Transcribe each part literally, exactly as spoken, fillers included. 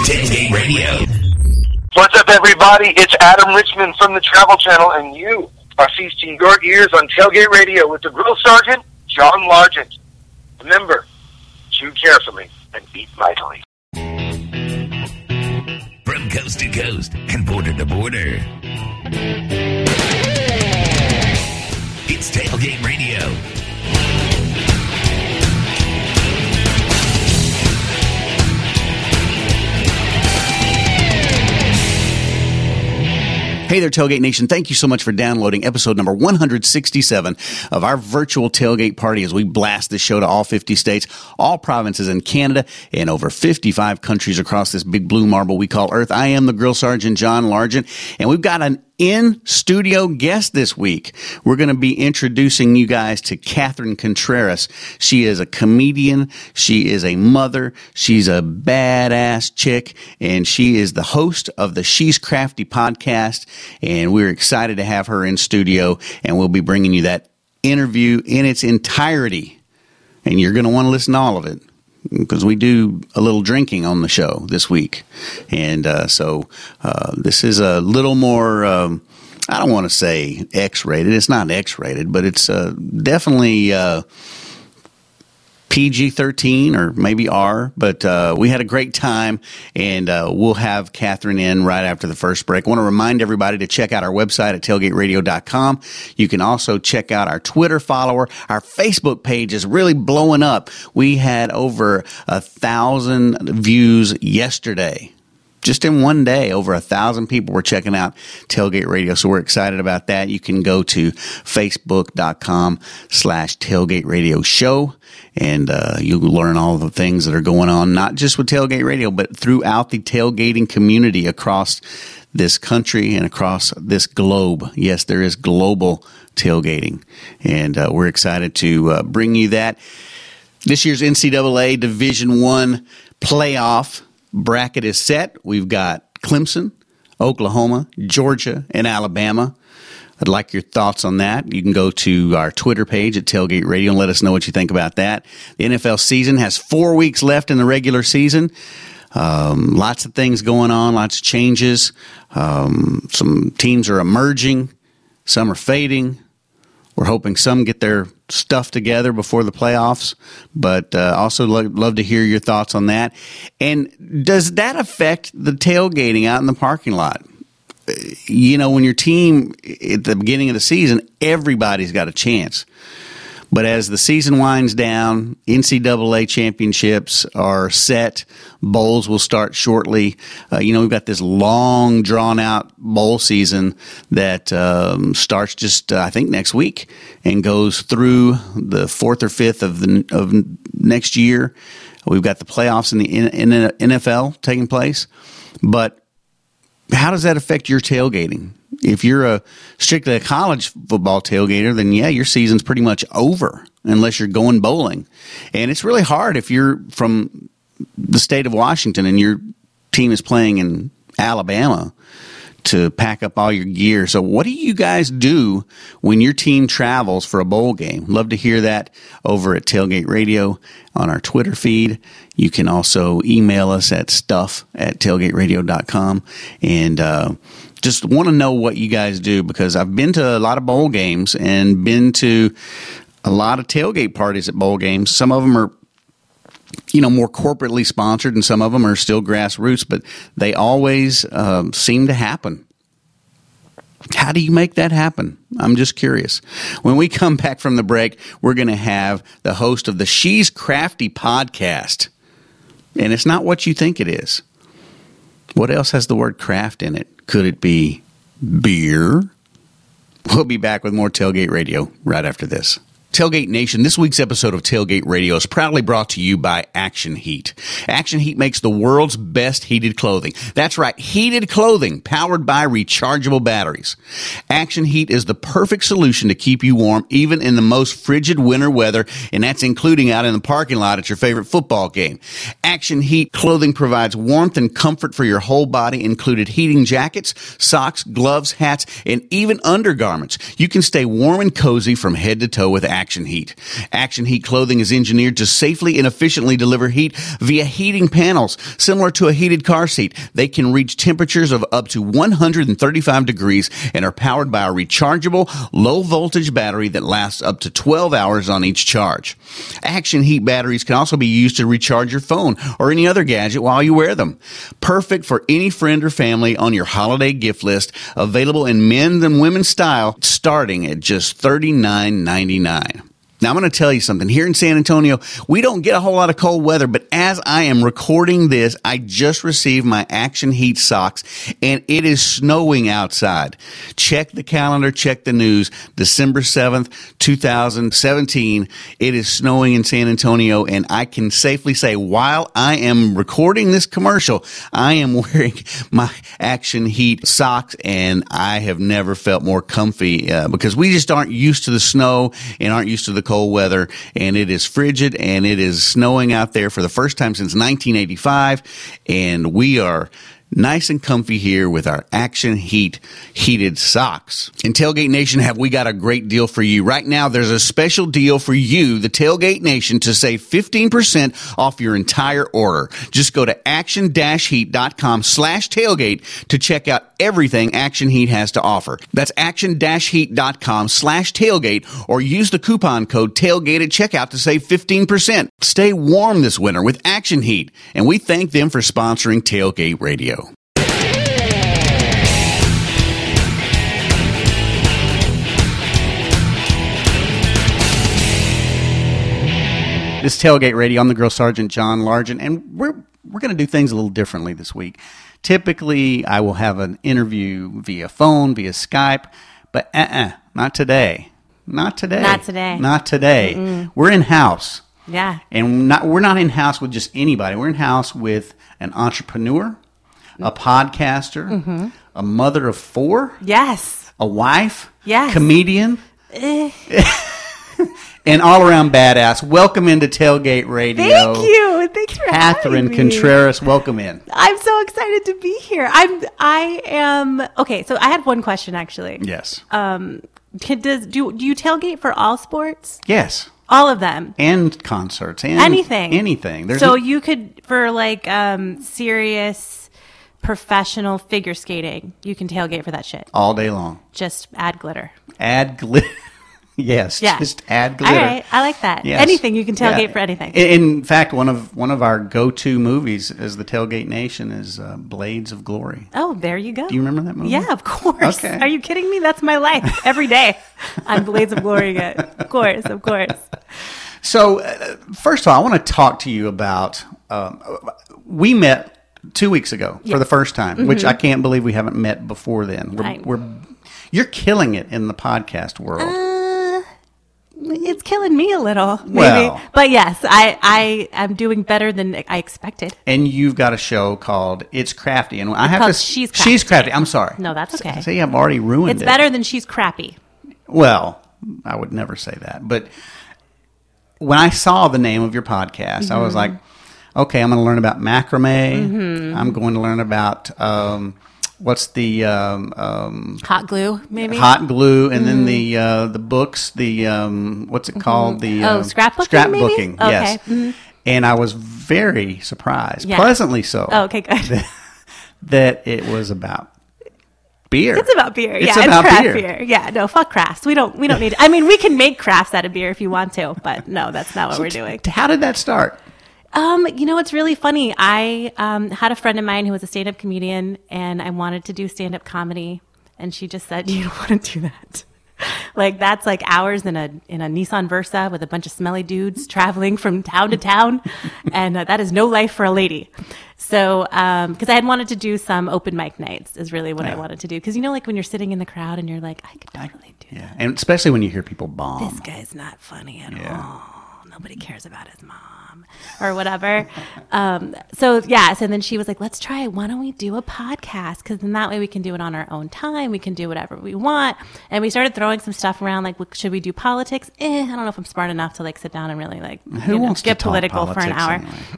Tailgate Radio. What's up, everybody? It's Adam Richmond from the Travel Channel, and you are feasting your ears on Tailgate Radio with the Grill Sergeant, John Largent. Remember, chew carefully and eat mightily. From coast to coast and border to border, it's Tailgate Radio. Hey there, Tailgate Nation. Thank you so much for downloading episode number one hundred sixty-seven of our virtual tailgate party as we blast this show to all fifty states, all provinces in Canada, and over fifty-five countries across this big blue marble we call Earth. I am the Grill Sergeant, John Largent, and we've got an in-studio guest this week. We're going to be introducing you guys to Catherine Contreras. She is a comedian. She is a mother. She's a badass chick, and she is the host of the She's Crafty podcast, and we're excited to have her in studio, and we'll be bringing you that interview in its entirety, and you're going to want to listen to all of it, because we do a little drinking on the show this week. And uh, so uh, this is a little more, um, I don't want to say X-rated. It's not X-rated, but it's uh, definitely uh, P G thirteen or maybe R. But uh, we had a great time, and uh, we'll have Catherine in right after the first break. I want to remind everybody to check out our website at tailgate radio dot com. You can also check out our Twitter follower. Our Facebook page is really blowing up. We had over a thousand views yesterday. Just in one day, over a thousand people were checking out Tailgate Radio, so we're excited about that. You can go to facebook.com slash Tailgate Radio Show, and uh, you'll learn all the things that are going on, not just with Tailgate Radio, but throughout the tailgating community across this country and across this globe. Yes, there is global tailgating, and uh, we're excited to uh, bring you that. This year's N C double A Division One playoff bracket is set. We've got Clemson, Oklahoma, Georgia, and Alabama. I'd like your thoughts on that. You can go to our Twitter page at Tailgate Radio and let us know what you think about that. The N F L season has four weeks left in the regular season. Um, lots of things going on, lots of changes. Um, some teams are emerging. Some are fading. We're hoping some get their stuff together before the playoffs, but uh, also lo- love to hear your thoughts on that. And does that affect the tailgating out in the parking lot? You know, when your team at the beginning of the season, everybody's got a chance. But as the season winds down, N C double A championships are set. Bowls will start shortly. Uh, you know, we've got this long, drawn-out bowl season that um, starts just, uh, I think, next week and goes through the fourth or fifth of the of next year. We've got the playoffs in the N F L taking place. But how does that affect your tailgating? If you're a strictly a college football tailgater, then yeah, your season's pretty much over unless you're going bowling. And it's really hard if you're from the state of Washington and your team is playing in Alabama to pack up all your gear. So what do you guys do when your team travels for a bowl game? Love to hear that over at Tailgate Radio on our Twitter feed. You can also email us at stuff at tailgate radio dot com. And uh, just want to know what you guys do, because I've been to a lot of bowl games and been to a lot of tailgate parties at bowl games. Some of them are, you know, more corporately sponsored, and some of them are still grassroots, but they always um, seem to happen. How do you make that happen? I'm just curious. When we come back from the break, we're going to have the host of the She's Crafty podcast. And it's not what you think it is. What else has the word craft in it? Could it be beer? We'll be back with more Tailgate Radio right after this. Tailgate Nation, this week's episode of Tailgate Radio is proudly brought to you by Action Heat. Action Heat makes the world's best heated clothing. That's right, heated clothing powered by rechargeable batteries. Action Heat is the perfect solution to keep you warm even in the most frigid winter weather, and that's including out in the parking lot at your favorite football game. Action Heat clothing provides warmth and comfort for your whole body, included heating jackets, socks, gloves, hats, and even undergarments. You can stay warm and cozy from head to toe with Action Action Heat. Action Heat clothing is engineered to safely and efficiently deliver heat via heating panels. Similar to a heated car seat, they can reach temperatures of up to one hundred thirty-five degrees and are powered by a rechargeable, low-voltage battery that lasts up to twelve hours on each charge. Action Heat batteries can also be used to recharge your phone or any other gadget while you wear them. Perfect for any friend or family on your holiday gift list. Available in men's and women's style, starting at just thirty-nine ninety-nine. Now, I'm going to tell you something. Here in San Antonio, we don't get a whole lot of cold weather, but as I am recording this, I just received my Action Heat socks, and it is snowing outside. Check the calendar, check the news. December seventh, twenty seventeen, it is snowing in San Antonio, and I can safely say, while I am recording this commercial, I am wearing my Action Heat socks, and I have never felt more comfy uh, because we just aren't used to the snow and aren't used to the cold weather, and it is frigid, and it is snowing out there for the first time since nineteen eighty-five, and we are nice and comfy here with our Action Heat heated socks. In Tailgate Nation, have we got a great deal for you. Right now, there's a special deal for you, the Tailgate Nation, to save fifteen percent off your entire order. Just go to action-heat.com slash tailgate to check out everything Action Heat has to offer. That's action-heat.com slash tailgate, or use the coupon code tailgate at checkout to save fifteen percent. Stay warm this winter with Action Heat, and we thank them for sponsoring Tailgate Radio. This is Tailgate Radio. I'm the Grill Sergeant, John Largent, and we're we're going to do things a little differently this week. Typically, I will have an interview via phone, via Skype, but uh-uh, not today. Not today. Not today. Not today. Mm-mm. We're in-house. Yeah. And not we're not in-house with just anybody. We're in-house with an entrepreneur, a podcaster, mm-hmm. a mother of four. Yes. A wife. Yes. Comedian. Eh. And all-around badass. Welcome into Tailgate Radio. Thank you. Thanks for Catherine having me. Contreras, welcome in. I'm so excited to be here. I'm. I am. Okay, so I had one question actually. Yes. Um, can, does do do you tailgate for all sports? Yes. All of them. And concerts. And anything. Anything. There's so a- you could for like um serious professional figure skating. You can tailgate for that shit. all day long. Just add glitter. Add glitter. Yes, Yeah. just add glitter. All right, I like that. Yes. Anything you can tailgate Yeah. for anything. In, in fact, one of one of our go-to movies as the Tailgate Nation is uh, Blades of Glory. Oh, there you go. Do you remember that movie? Yeah, of course. Okay. Are you kidding me? That's my life every day. I'm Blades of Glory again. Of course, of course. So, uh, first of all, I want to talk to you about. Um, we met two weeks ago Yeah. for the first time, Mm-hmm. which I can't believe we haven't met before then. We're, I- we're you're killing it in the podcast world. Uh, it's killing me a little, maybe. Well. But yes, I, I am doing better than I expected. And you've got a show called It's Crafty, and I have called to. She's She's Crafty. Crafty. I'm sorry. No, that's okay. See, I've already ruined It's it. better than She's Crappy. Well, I would never say that, but when I saw the name of your podcast, Mm-hmm. I was like, okay, I'm going to learn about macrame. Mm-hmm. I'm going to learn about um, what's the um, um, Hot glue, maybe? hot glue, and then the uh, the books. The um, what's it called? The Oh, uh, scrapbooking, maybe? Scrapbooking. Okay. Yes. Mhm. And I was very surprised, Yeah. pleasantly so. Oh, okay, good. that, that it was about beer. It's about beer. It's yeah, about it's craft beer. beer. Yeah, no, fuck crafts. We don't we don't need I mean, we can make crafts out of beer if you want to, but no, that's not what we're doing. How did that start? Um, you know, it's really funny. I um, had a friend of mine who was a stand-up comedian, and I wanted to do stand-up comedy, and she just said, "You don't want to do that." Like that's like hours in a in a Nissan Versa with a bunch of smelly dudes traveling from town to town, and uh, that is no life for a lady. So, um, because I had wanted to do some open mic nights, is really what Yeah. I wanted to do. Because you know, like when you're sitting in the crowd and you're like, I could totally do Yeah, and especially when you hear people bomb. this guy's not funny at Yeah. all. Nobody cares about his mom or whatever. um, so yeah, so then she was like, let's try it. Why don't we do a podcast? Because then that way we can do it on our own time. We can do whatever we want. And we started throwing some stuff around, like, should we do politics? Eh, I don't know if I'm smart enough to like sit down and really like Who you know, wants to get talk political for an politics hour. anyway?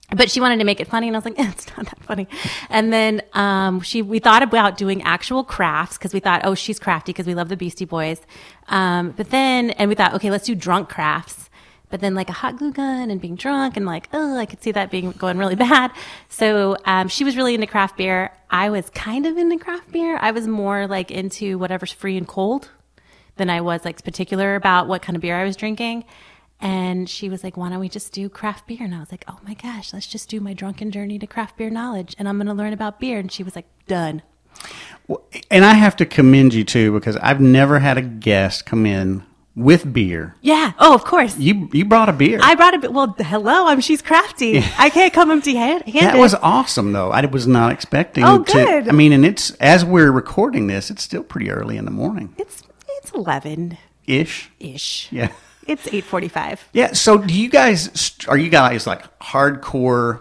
But she wanted to make it funny, and I was like, eh, it's not that funny. And then um, she, we thought about doing actual crafts because we thought, oh, she's crafty because we love the Beastie Boys. Um, but then, and we thought, okay, let's do drunk crafts. But then like a hot glue gun and being drunk and like, oh, I could see that being going really bad. So um, she was really into craft beer. I was kind of into craft beer. I was more like into whatever's free and cold than I was like particular about what kind of beer I was drinking. And she was like, why don't we just do craft beer? And I was like, oh my gosh, let's just do my drunken journey to craft beer knowledge. And I'm going to learn about beer. And she was like, done. Well, and I have to commend you too, because I've never had a guest come in with beer. Yeah. Oh, of course. You you brought a beer. I brought a beer. Well, hello. I'm she's crafty. Yeah. I can't come empty handed. That was awesome, though. I was not expecting. Oh, to, good. I mean, and it's as we're recording this, it's still pretty early in the morning. It's it's eleven ish. Ish. Yeah. It's eight forty-five. Yeah. So, do you guys are you guys like hardcore?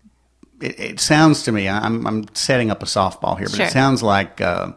It, it sounds to me. I'm I'm setting up a softball here, but Sure. it sounds like uh,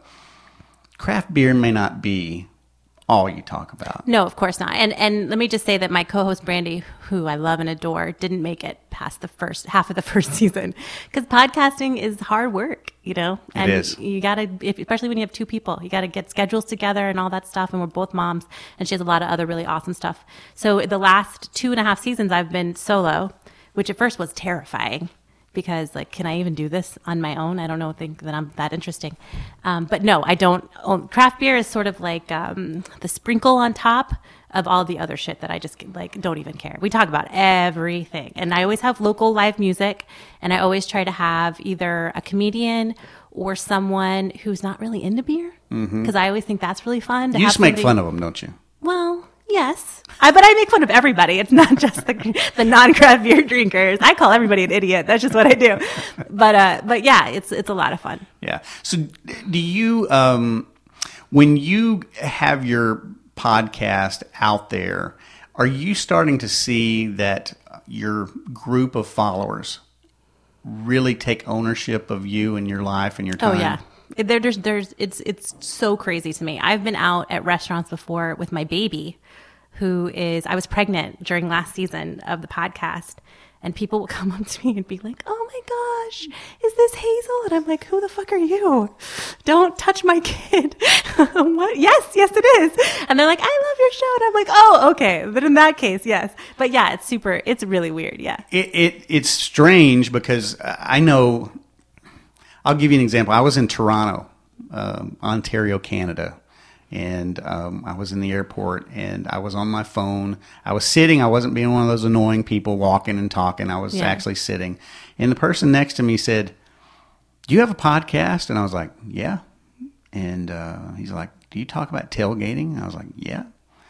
craft beer may not be all you talk about. No, of course not. And and let me just say that my co-host Brandy, who I love and adore, didn't make it past the first half of the first season because podcasting is hard work, you know. And it is. You gotta, if, especially when you have two people, you gotta get schedules together and all that stuff. And we're both moms, and she has a lot of other really awesome stuff. So the last two and a half seasons, I've been solo, which at first was terrifying. Because like, can I even do this on my own? I don't know, think that I'm that interesting. Um, but no, I don't. Oh, craft beer is sort of like um, the sprinkle on top of all the other shit that I just like don't even care. We talk about everything, and I always have local live music, and I always try to have either a comedian or someone who's not really into beer, because mm-hmm. I always think that's really fun. To You have just make somebody... fun of them, don't you? Well. Yes, I, but I make fun of everybody. It's not just the, the non-craft beer drinkers. I call everybody an idiot. That's just what I do. But uh, but yeah, it's it's a lot of fun. Yeah. So do you, um, when you have your podcast out there, are you starting to see that your group of followers really take ownership of you and your life and your time? Oh yeah. There, there's, there's, it's, it's so crazy to me. I've been out at restaurants before with my baby, who is, I was pregnant during last season of the podcast, and people will come up to me and be like, "Oh my gosh, is this Hazel?" And I'm like, "Who the fuck are you? Don't touch my kid." What? Yes, yes, it is. And they're like, "I love your show," and I'm like, "Oh, okay." But in that case, yes. But yeah, it's super. It's really weird. Yeah. It, it it's strange because I know. I'll give you an example. I was in Toronto, um, Ontario, Canada, and um, I was in the airport, and I was on my phone. I was sitting. I wasn't being one of those annoying people walking and talking. I was Yeah. actually sitting. And the person next to me said, "Do you have a podcast?" And I was like, "Yeah." And uh, he's like, "Do you talk about tailgating?" And I was like, "Yeah."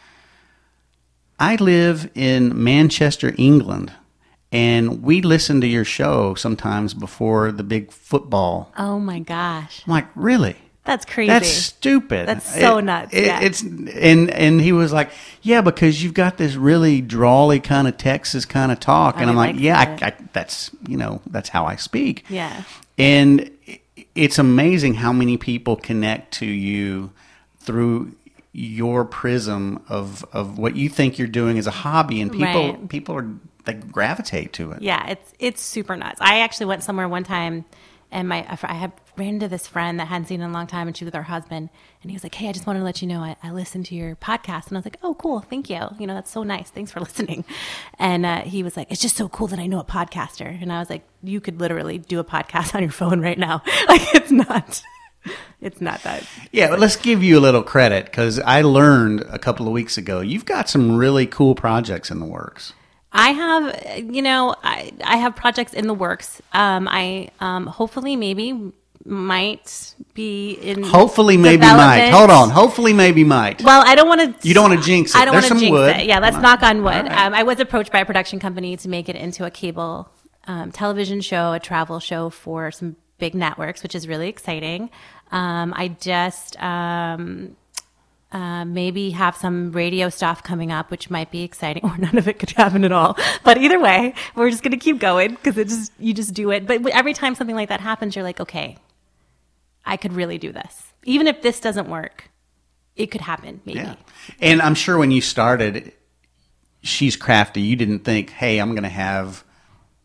I live in Manchester, England. And we listen to your show sometimes before the big football. Oh my gosh. I'm like, really? That's crazy. That's stupid. That's so It- nuts. it- yeah. It's and and he was like, yeah, because you've got this really drawly kind of Texas kind of talk, and I I'm like, like yeah, that. I, I, that's you know that's how I speak. Yeah. And it's amazing how many people connect to you through your prism of of what you think you're doing as a hobby, and people Right. people are they gravitate to it. Yeah, it's it's super nuts. I actually went somewhere one time, and my I had ran into this friend that I hadn't seen in a long time, and she was with her husband, and he was like, "Hey, I just wanted to let you know I, I listened to your podcast," and I was like, "Oh, cool, thank you. You know, that's so nice. Thanks for listening." And uh, he was like, "It's just so cool that I know a podcaster," and I was like, "You could literally do a podcast on your phone right now. Like, it's not." It's not that. Yeah, but let's give you a little credit because I learned a couple of weeks ago you've got some really cool projects in the works. I have, you know, I, I have projects in the works. Um, I um, hopefully maybe might be in Hopefully, maybe might. development. Hold on. Hopefully, maybe might. Well, I don't want to. You don't wanna jinx it. I don't There's want to some jinx wood. it. Yeah, let's Come on. knock on wood. All right. Um, I was approached by a production company to make it into a cable um, television show, a travel show for some big networks, which is really exciting. Um, I just um, uh, maybe have some radio stuff coming up, which might be exciting, or none of it could happen at all. But either way, we're just going to keep going because it just you just do it. But every time something like that happens, you're like, okay, I could really do this. Even if this doesn't work, it could happen, maybe. Yeah. And I'm sure when you started, She's Crafty, you didn't think, hey, I'm going to have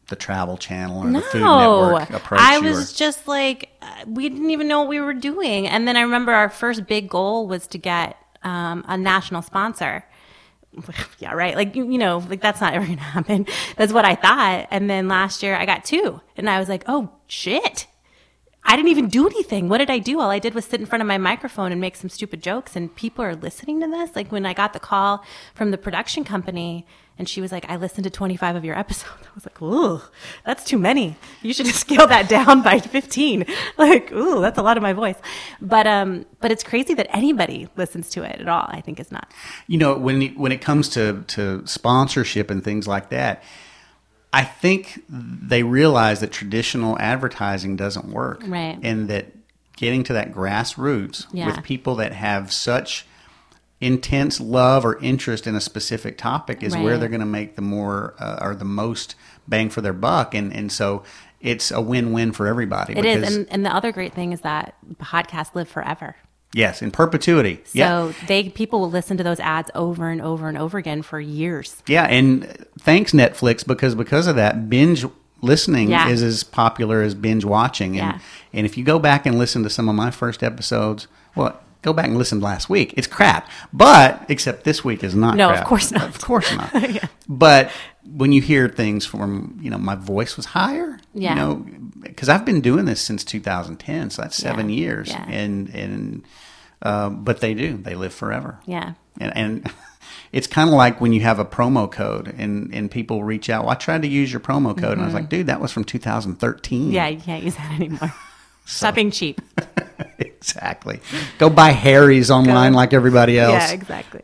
the Travel Channel or No, the Food Network approach I you? was or- just like, uh, we didn't even know what we were doing. And then I remember our first big goal was to get um, a national sponsor. Yeah, right. Like, you, you know, like that's not ever going to happen. That's what I thought. And then last year I got two. And I was like, oh, shit. I didn't even do anything. What did I do? All I did was sit in front of my microphone and make some stupid jokes, and people are listening to this. Like when I got the call from the production company and she was like, I listened to twenty-five of your episodes. I was like, ooh, that's too many. You should scale that down by fifteen. Like, ooh, that's a lot of my voice. But um, but it's crazy that anybody listens to it at all. I think is not. You know, when it- when it comes to, to sponsorship and things like that, I think they realize that traditional advertising doesn't work. Right. And that getting to that grassroots Yeah. with people that have such intense love or interest in a specific topic is where Right. they're going to make the more uh, or the most bang for their buck. And, and so it's a win-win for everybody. It is, and, and the other great thing is that podcasts live forever. Yes, in perpetuity. So yeah. they people will listen to those ads over and over and over again for years. Yeah, and thanks Netflix, because because of that, binge listening Yeah. is as popular as binge watching. And Yeah. and if you go back and listen to some of my first episodes, well, go back and listen last week. It's crap. But except this week is not No, of crap. course not. Of course not. But when you hear things from, you know, my voice was higher, Yeah. you know, because I've been doing this since two thousand ten, so that's seven Yeah. years. Yeah. And and um, but they do. They live forever. Yeah. And, and it's kind of like when you have a promo code and, and people reach out. Well, I tried to use your promo code, and I was like, dude, that was from two thousand thirteen. Yeah, you can't use that anymore. Stop being cheap. Exactly. Go buy Harry's online Go. like everybody else. Yeah, exactly.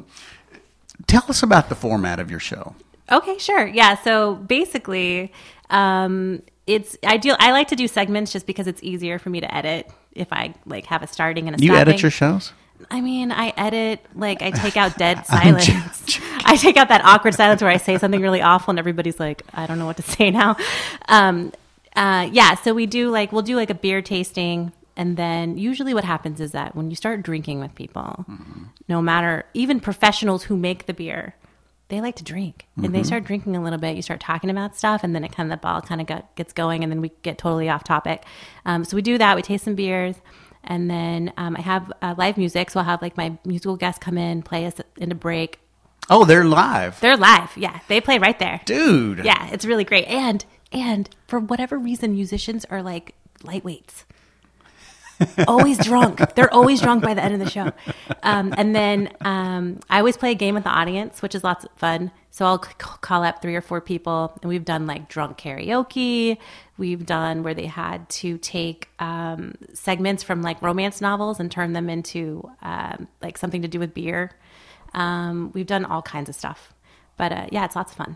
Tell us about the format of your show. Okay, sure. Yeah. So basically, um, it's ideal. I like to do segments just because it's easier for me to edit if I like have a starting and a You stopping. edit your shows? I mean, I edit, like, I take out dead I'm silence. joking. I take out that awkward silence where I say something really awful and everybody's like, I don't know what to say now. Um, uh, yeah, so we do, like, we'll do, like, a beer tasting. And then usually what happens is that when you start drinking with people, mm-hmm. no matter, even professionals who make the beer, they like to drink. Mm-hmm. And they start drinking a little bit. You start talking about stuff, and then it kind of, the ball kind of got, gets going, and then we get totally off topic. Um, so we do that. We taste some beers. And then um, I have uh, live music, so I'll have like my musical guests come in, play us in a break. Oh, they're live. They're live, yeah. They play right there, Dude. Yeah, it's really great. And and for whatever reason, musicians are like lightweights, always drunk. They're always drunk by the end of the show. Um, and then um, I always play a game with the audience, which is lots of fun. So I'll c- call up three or four people, and we've done like drunk karaoke. We've done where they had to take um, segments from like romance novels and turn them into um, like something to do with beer. Um, we've done all kinds of stuff, but uh, yeah, it's lots of fun.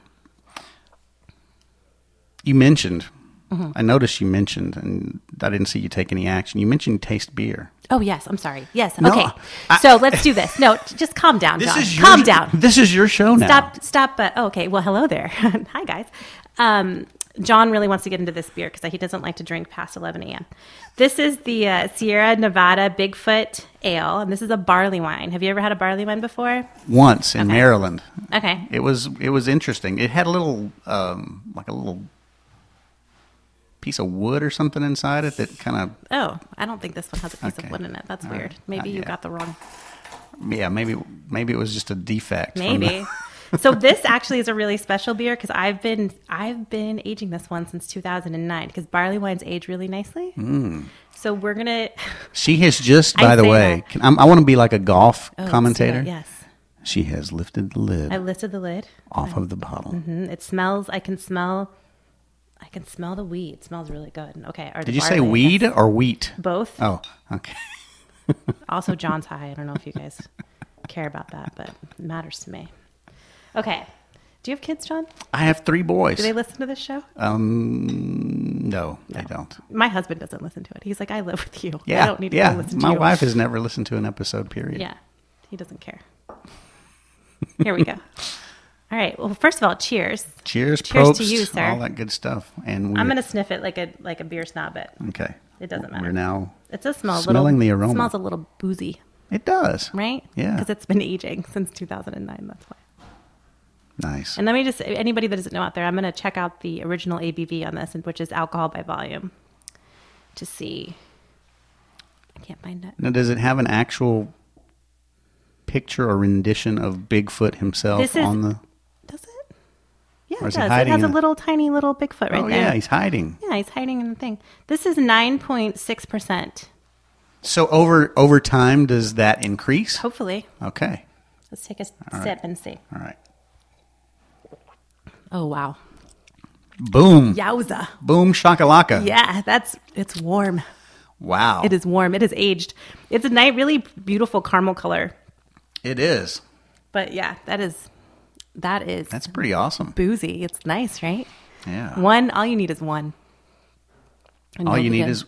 You mentioned, Mm-hmm. I noticed you mentioned, and I didn't see you take any action. You mentioned you taste beer. Oh yes, I'm sorry. Yes, No, okay. I- so let's do this. No, t- just calm down, This John. is your, Calm down. This is your show now. Stop, stop. Uh, oh, okay. Well, hello there. Hi, guys. Um, John really wants to get into this beer because he doesn't like to drink past eleven a.m. This is the uh, Sierra Nevada Bigfoot Ale, and this is a barley wine. Have you ever had a barley wine before? Once in Okay. Maryland. Okay. It was it was interesting. It had a little um, like a little piece of wood or something inside it that kind of Oh, I don't think this one has a piece Okay. of wood in it. That's All weird. right. Maybe Uh, you yeah. got the wrong. yeah maybe maybe it was just a defect. from Maybe. the- So this actually is a really special beer because I've been I've been aging this one since two thousand nine because barley wines age really nicely. Mm. So we're gonna. She has just, I by the say way, that. can, I'm, I want to be like a golf Oh, commentator. see that? Yes, She has lifted the lid I lifted the lid. off of the bottle. Mm, It smells. I can smell. I can smell the weed. It smells really good. Okay. or the Did you say barley, I weed guess. or wheat? Both. Oh, okay. Also, John's high. I don't know if you guys care about that, but it matters to me. Okay. Do you have kids, John? I have three boys. Do they listen to this show? Um, no, they don't. My husband doesn't listen to it. He's like, I live with you. Yeah, I don't need to yeah. go listen to My you. wife has never listened to an episode. Period. Yeah, he doesn't care. Here we go. All right. Well, first of all, cheers. Cheers, Cheers Probst, to you, sir. all that good stuff. And we're, I'm gonna sniff it like a like a beer snob. It. okay. It doesn't matter. We're now. It does smell a smelling little. the aroma. It smells a little boozy, It does. right? Yeah. Because it's been aging since two thousand nine. That's why. Nice. And let me just, anybody that doesn't know out there, I'm going to check out the original A B V on this, which is alcohol by volume, to see. I can't find it. Now, does it have an actual picture or rendition of Bigfoot himself This is- on the... Does it? Yeah, Or it is he does. It hiding has a in it? little tiny little Bigfoot right oh, there. yeah, he's hiding. Yeah, he's hiding in the thing. This is nine point six percent. So over over time, does that increase? Hopefully. Okay. Let's take a All sip right. and see. All right. Oh, wow. Boom. Yowza. Boom shakalaka. Yeah, that's, it's warm. Wow. It is warm. It is aged. It's a nice, really beautiful caramel color. It is. But yeah, that is, that is That's pretty awesome. boozy. It's nice, right? Yeah. One, all you need is one. And All you'll you be need good. is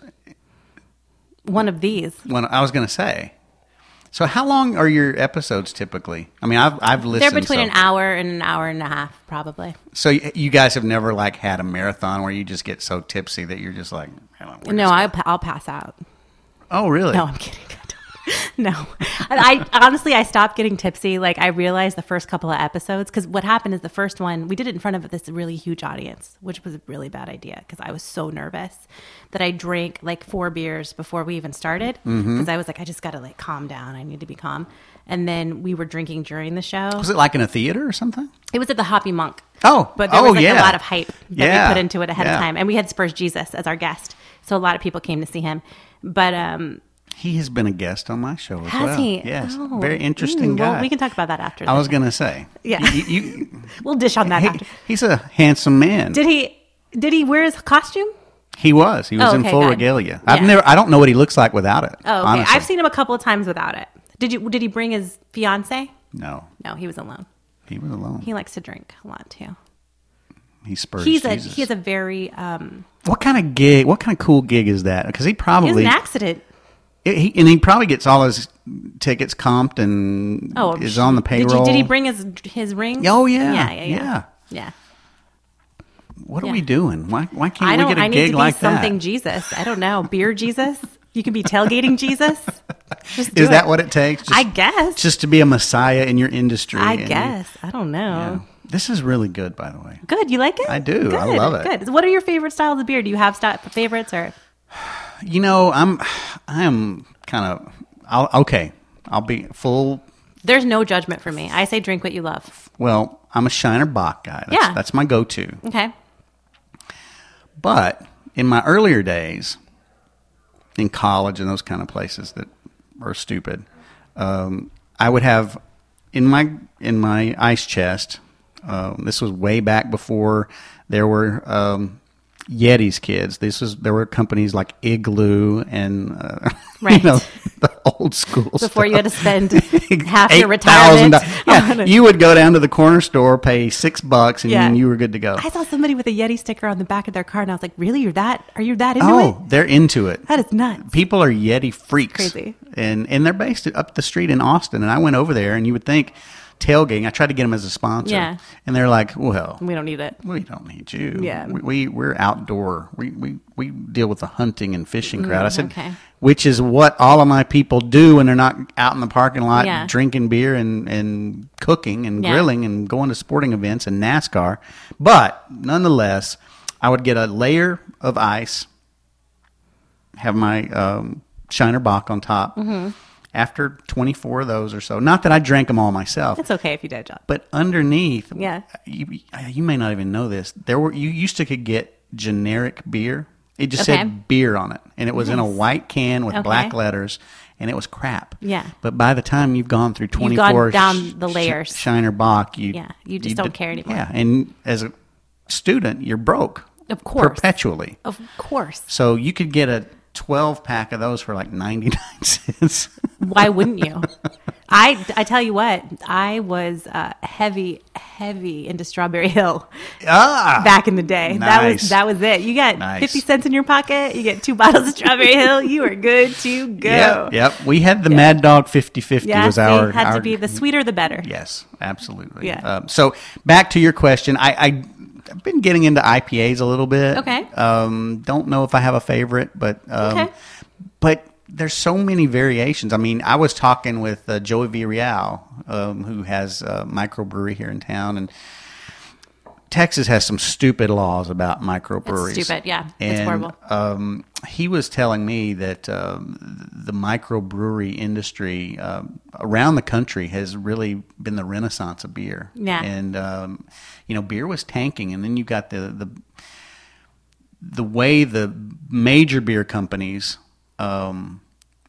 one of these. one. I was going to say. So how long are your episodes typically? I mean, I've I've listened. They're between so, an hour and an hour and a half, probably. So y- you guys have never like had a marathon where you just get so tipsy that you're just like, I don't know, we're No, just- I'll, pa- I'll pass out. Oh, really? No, I'm kidding. I don't- No, I honestly I stopped getting tipsy. Like I realized the first couple of episodes, because what happened is the first one we did it in front of this really huge audience, which was a really bad idea because I was so nervous that I drank like four beers before we even started because Mm-hmm. I was like I just got to like calm down. I need to be calm. And then we were drinking during the show. Was it like in a theater or something? It was at the Hoppy Monk. Oh, But there oh, was like yeah. a lot of hype that Yeah, we put into it ahead yeah. of time, and we had Spurs Jesus as our guest, so a lot of people came to see him. But um, He has been a guest on my show as has well. he? Yes, Oh. very interesting Mm, guy. Well, we can talk about that after. I the was show. going to say. Yeah. You, you, We'll dish on that he- after. he's a handsome man. Did he? Did he wear his costume? He was. He was Oh, in okay, full good. regalia. I've Yeah. never. I don't know what he looks like without it. Oh, okay. honestly. I've seen him a couple of times without it. Did you? Did he bring his fiance? No, No, he was alone. he was alone. He likes to drink a lot too. He spurs He's a Jesus. he has a very um. What kind of gig? What kind of cool gig is that? Because he He was probably an accident. he, and he probably gets all his tickets comped and Oh, is on the Did, payroll. you, did he bring his his ring? Oh, yeah. yeah, yeah, yeah. Yeah. yeah. What are yeah. we doing? Why why can't I we don't. get a I need gig to be like something that? Jesus. I don't know. Beer Jesus. You can be tailgating Jesus. Just do Is that it. what it takes? Just, I guess. just to be a messiah in your industry. I and- guess. I don't know. yeah. This is really good, by the way. Good. You like it? I do. Good. I love it. Good. What are your favorite styles of beer? Do you have st- favorites or? You know, I'm I'm kind of I'll, okay. I'll be full. There's no judgment for me. I say drink what you love. Well, I'm a Shiner Bock guy. That's, Yeah. that's my go-to. Okay. But in my earlier days, in college and those kind of places that are stupid, um, I would have in my in my ice chest. Um, this was way back before there were um, Yeti's kids. This was there were companies like Igloo and uh, Right. you know, the old school Before you had to stuff. spend half your eight thousand retirement. dollars. Yeah, on it. you would go down to the corner store, pay six bucks, and Yeah. you were good to go. I saw somebody with a Yeti sticker on the back of their car, and I was like, "Really? You're that? Are you that into Oh, it? they're into it. That is nuts." People are Yeti freaks. Crazy. And and they're based up the street in Austin. And I went over there, and you would think tailgating. I tried to get them as a sponsor. Yeah. And they're like, well, We don't need it. we don't need you. Yeah. We, we we're outdoor. We, we we deal with the hunting and fishing crowd. I said, Mm, okay. which is what all of my people do when they're not out in the parking lot Yeah. drinking beer and, and cooking and Yeah. grilling and going to sporting events and NASCAR. But nonetheless, I would get a layer of ice, have my um, Shiner Bock on top. Mm-hmm. After twenty-four of those or so, not that I drank them all myself, It's okay if you did a job. but underneath, Yeah. you, you may not even know this. There were you used to could get generic beer. It just Okay. said beer on it, and it was in a Nice. white can with Okay. black letters, and it was crap. Yeah. But by the time you've gone through gone twenty-four down the sh- layers. Shiner Bock, you Yeah, you just don't d- care anymore. Yeah, and as a student, you're broke. Of course. perpetually. Of course. So you could get a twelve pack of those for like ninety-nine cents. Why wouldn't you? I, I tell you what, I was uh, heavy, heavy into Strawberry Hill ah, back in the day. That Nice. was that was it. You got Nice. fifty cents in your pocket. You get two bottles of Strawberry Hill. You are good to go. Yep, yep. We had the Mad Dog fifty fifty Yeah, was see, our had our, to be the sweeter the better. Yes, absolutely. Yeah. Um, so back to your question, I, I I've been getting into I P As a little bit. Okay. Um, don't know if I have a favorite, but um, Okay. but there's so many variations. I mean, I was talking with uh, Joey Villarreal, um, who has a microbrewery here in town, and Texas has some stupid laws about microbreweries. It's stupid, yeah. And, it's horrible. Um, he was telling me that um, the microbrewery industry um, around the country has really been the renaissance of beer. Yeah. And, um, you know, beer was tanking, and then you got the, the, the way the major beer companies um,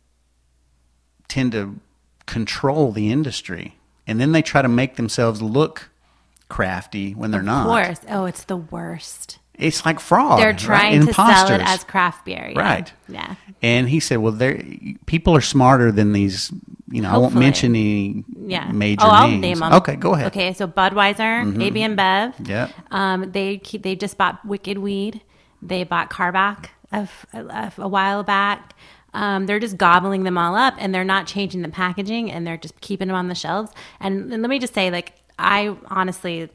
tend to control the industry, and then they try to make themselves look crafty when they're not. Of course. Oh, it's the worst. It's like fraud. They're trying right? to Imposters. sell it as craft beer. Yeah. Right. Yeah. And he said, well, there people are smarter than these, you know, I won't Hopefully. mention any Yeah. major oh, I'll names. name them. Okay, go ahead. Okay, so Budweiser, Mhm. A B InBev. Yep. Um, they keep, they just bought Wicked Weed. They bought Karbach a, a, a while back. Um, they're just gobbling them all up, and they're not changing the packaging, and they're just keeping them on the shelves. And, and let me just say, like, I honestly,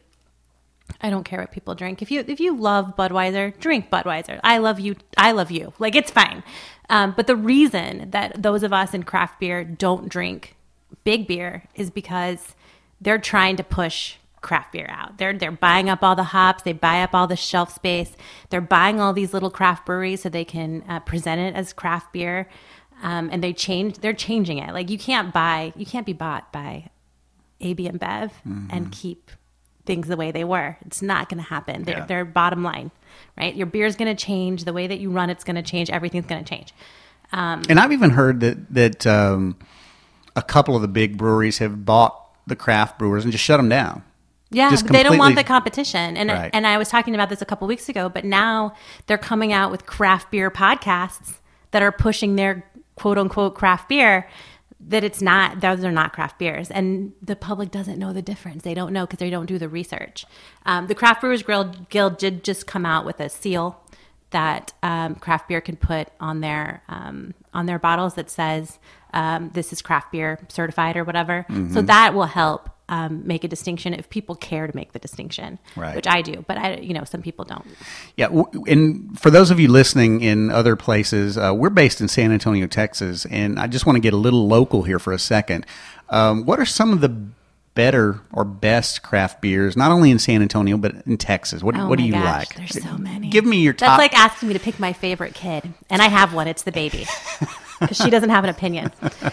I don't care what people drink. If you if you love Budweiser, drink Budweiser. I love you. I love you. Like, it's fine. Um, but the reason that those of us in craft beer don't drink big beer is because they're trying to push craft beer out. They're they're buying up all the hops. They buy up all the shelf space. They're buying all these little craft breweries so they can uh, present it as craft beer. Um, and they change. They're changing it. Like, you can't buy. You can't be bought by A B InBev Mm-hmm. and keep things the way they were. It's not going to happen. They're, Yeah. they're bottom line, right? Your beer's going to change. The way that you run it's going to change. Everything's going to change. Um, And I've even heard that that um, a couple of the big breweries have bought the craft brewers and just shut them down. Yeah, Just but they don't want completely- the competition. And Right. and I was talking about this a couple weeks ago, but now they're coming out with craft beer podcasts that are pushing their quote unquote craft beer, that it's not, those are not craft beers. And the public doesn't know the difference. They don't know because they don't do the research. Um, the Craft Brewers Guild, Guild did just come out with a seal that um, craft beer can put on their um, on their bottles that says um, this is craft beer certified or whatever. Mm-hmm. So that will help um, make a distinction if people care to make the distinction, Right. which I do. But I, you know, some people don't. Yeah, w- and for those of you listening in other places, uh, we're based in San Antonio, Texas, and I just want to get a little local here for a second. Um, what are some of the better or best craft beers, not only in San Antonio but in Texas? What, Oh what do my you gosh, like? There's so many. Give me your top. That's like asking me to pick my favorite kid, and I have one. It's the baby because she doesn't have an opinion.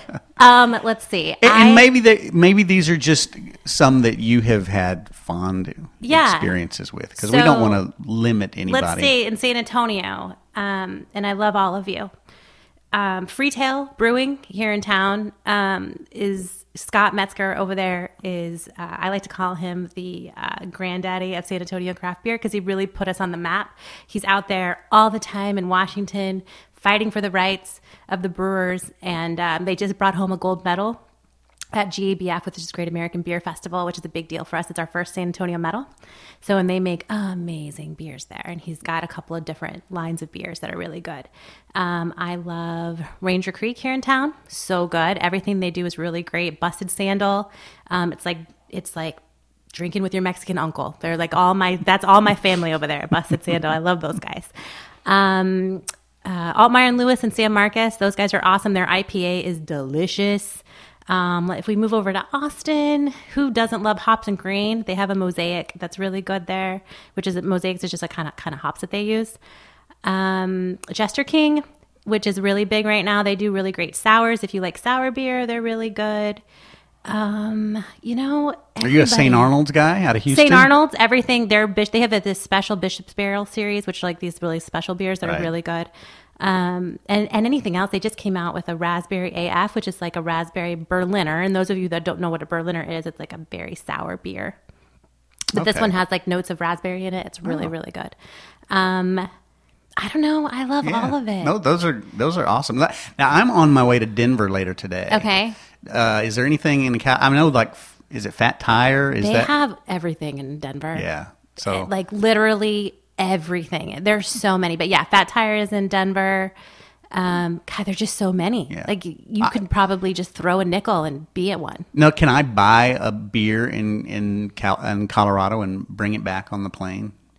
Um, let's see. and, I- and maybe they, maybe these are just some that you have had fond Yeah. experiences with, because we don't So, want to limit anybody. Let's say in San Antonio, um, and I love all of you. Um, Freetail Brewing here in town um, is Scott Metzger over there. Is uh, I like to call him the uh, granddaddy of San Antonio craft beer because he really put us on the map. He's out there all the time in Washington fighting for the rights of the brewers, and um, they just brought home a gold medal at G A B F, which is Great American Beer Festival, which is a big deal for us. It's our first San Antonio medal. So, and they make amazing beers there. And he's got a couple of different lines of beers that are really good. Um, I love Ranger Creek here in town. So good. Everything they do is really great. Busted Sandal. Um, it's like, it's like drinking with your Mexican uncle. They're like all my, that's all my family over there. Busted Sandal. I love those guys. Um, uh, Altmeyer and Lewis and San Marcos. Those guys are awesome. Their I P A is delicious. Um, if we move over to Austin, who doesn't love hops and grain? They have a Mosaic that's really good there, which is Mosaics is just a kind of kind of hops that they use. Um, Jester King, which is really big right now. They do really great sours. If you like sour beer, they're really good. Um, you know, Are you a Saint everybody- Arnold's guy out of Houston? Saint Arnold's, everything. They're bish- they have this special Bishop's Barrel series, which are like these really special beers that Right. are really good. Um, and, and anything else. They just came out with a Raspberry A F, which is like a raspberry Berliner. And those of you that don't know what a Berliner is, it's like a very sour beer. But this Okay. one has like notes of raspberry in it. It's really, Oh. really good. Um, I don't know. I love Yeah. all of it. No, those are those are awesome. Now I'm on my way to Denver later today. Okay. Uh, is there anything in Cal? I know, like, is it Fat Tire? Is They that have everything in Denver. yeah? So Like literally everything. There's so many. But yeah, Fat Tire is in Denver. Um, God, there's just so many. Yeah. Like you could probably just throw a nickel and be at one. no, can I buy a beer in in Cal- in Colorado and bring it back on the plane?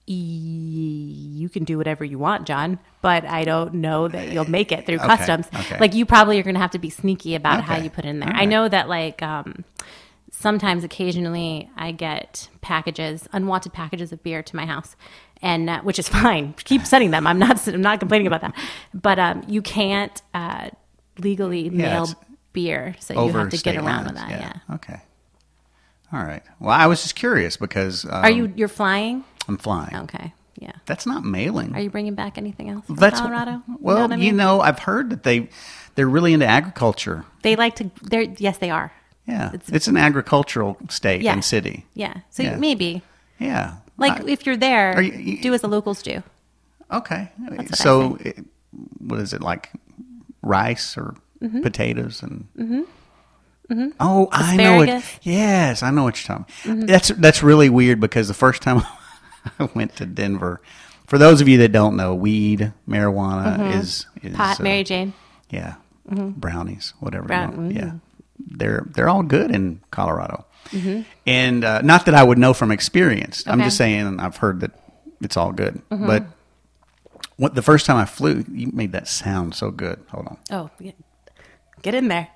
you can do whatever you want, John, but I don't know that you'll make it through Okay, customs. okay. Like you probably are going to have to be sneaky about how Okay, you put it in there. all I right. know that like um, sometimes occasionally I get packages, unwanted packages of beer to my house, and uh, which is fine. Keep sending them. I'm not I'm not complaining about that. But um, you can't uh, legally mail it's beer, so you Over have to get state around lines, with that. Yeah. Okay. All right. Well, I was just curious because um, Are you you're flying? I'm flying. Okay. Yeah. That's not mailing. Are you bringing back anything else from That's Colorado? Well, know what I you mean? know, I've heard that they they're really into agriculture. They like to. They're yes, they are. Yeah, it's, It's- an agricultural state Yeah. and city. Yeah. So Yeah. maybe Yeah. like I- if you're there, Are you- you- do as the locals do. okay. what I So, it, what is it like? Rice or Mm-hmm. potatoes and. Mm-hmm. Oh, I know it. Asparagus. Yes, I know what you're talking. Mm-hmm. That's that's really weird because the first time I went to Denver, for those of you that don't know, weed, marijuana is, is Mm-hmm. Pot, uh, Mary Jane. Yeah, brownies, whatever. you Brown- want. mm. Yeah, they're they're all good in Colorado, and uh, not that I would know from experience. I'm Okay. just saying I've heard that it's all good. But what the first time I flew, you made that sound so good. Hold on. Oh, yeah. Get in there.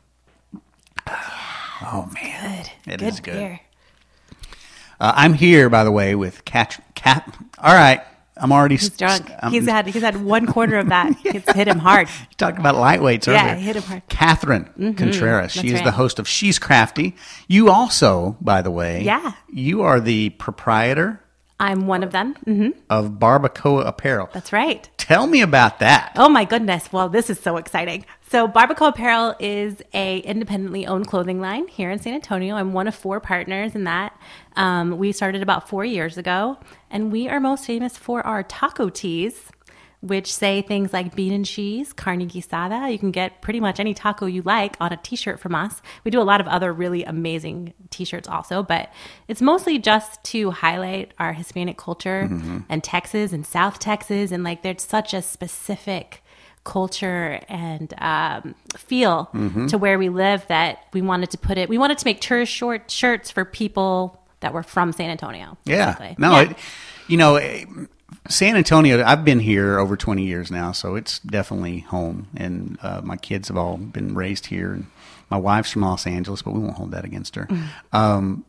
Oh man, Good. it good is good. beer. Uh, I'm here, by the way, with Cat. Cat. All right, I'm already He's drunk. I'm- he's had he's had one quarter of that. It's hit him hard. You talked about lightweights Yeah, earlier. hit him hard. Catherine Contreras. She That's is the right. host of She's Crafty. You also, by the way, Yeah. you are the proprietor I'm one of them. hmm of Barbacoa Apparel. That's right. Tell me about that. Oh my goodness. Well, this is so exciting. So Barbacoa Apparel is a independently owned clothing line here in San Antonio. I'm one of four partners in that. Um, we started about four years ago, and we are most famous for our taco tees, which say things like bean and cheese, carne guisada. You can get pretty much any taco you like on a t-shirt from us. We do a lot of other really amazing t-shirts also, but it's mostly just to highlight our Hispanic culture and Texas and South Texas. And like, there's such a specific culture and um, feel to where we live that we wanted to put it, we wanted to make tourist short shirts for people that were from San Antonio. Yeah. basically. No, Yeah. It, you know, eh, San Antonio, I've been here over twenty years now, so it's definitely home. And uh, my kids have all been raised here. And my wife's from Los Angeles, but we won't hold that against her. Um,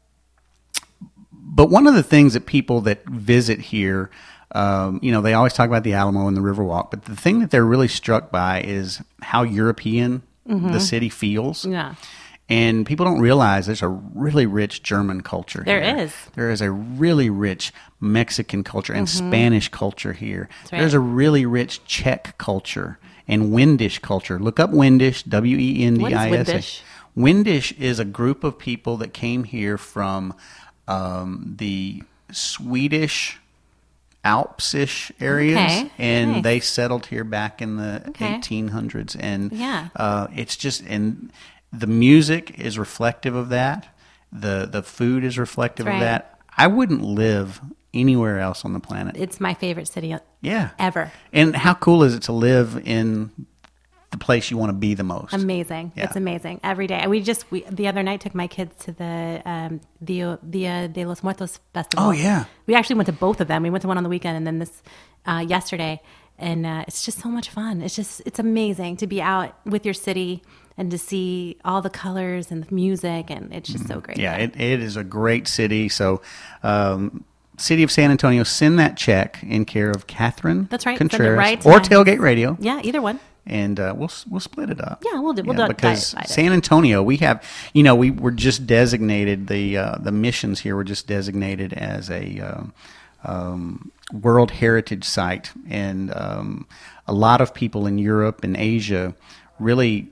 but one of the things that people that visit here, um, you know, they always talk about the Alamo and the Riverwalk, but the thing that they're really struck by is how European the city feels. Yeah. And people don't realize there's a really rich German culture There here. is. There is a really rich Mexican culture and Spanish culture here. right. There's a really rich Czech culture and Windish culture. Look up Windish, W E N D I S H. What is Windish is a group of people that came here from um, the Swedish Alps-ish areas, Okay, and nice. they settled here back in the Okay. eighteen hundreds. And Yeah. uh, it's just and the music is reflective of that. The the food is reflective That's of right. that. I wouldn't live anywhere else on the planet. It's my favorite city Yeah. ever. And how cool is it to live in the place you want to be the most? Amazing. Yeah. It's amazing every day. And we just we, the other night took my kids to the um, Dia, Dia de los Muertos festival. Oh, yeah. We actually went to both of them. We went to one on the weekend and then this uh, yesterday. And uh, it's just so much fun. It's just it's amazing to be out with your city and to see all the colors and the music, and it's just so great. Yeah, it, it is a great city. So, um, City of San Antonio, send that check in care of Catherine That's right. Send it Contreras right to or my- Tailgate Radio. Yeah, either one. And uh, we'll we'll split it up. Yeah, we'll do- we'll do it because by- by- San Antonio, we have you know we were just designated the uh, the missions here were just designated as a um, um, World Heritage Site, and um, a lot of people in Europe and Asia really